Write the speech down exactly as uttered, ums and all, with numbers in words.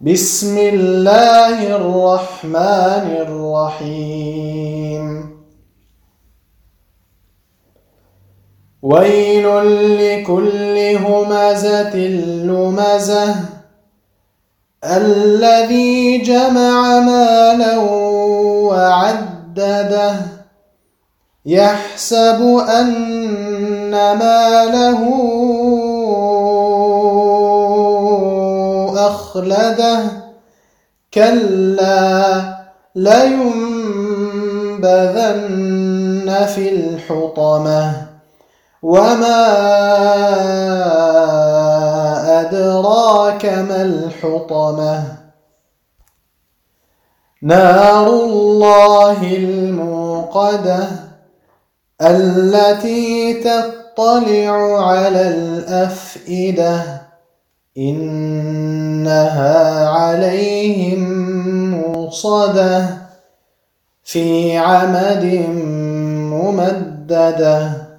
بسم الله الرحمن الرحيم ويل لكل همزة لمزة الذي جمع مالا وعدده يحسب أن ماله أخلده كلا لينبذن في الحطمة وما أدراك ما الحطمة نار الله الموقدة التي تطلع على الأفئدة إنها عليهم موصدة في عمد ممددة.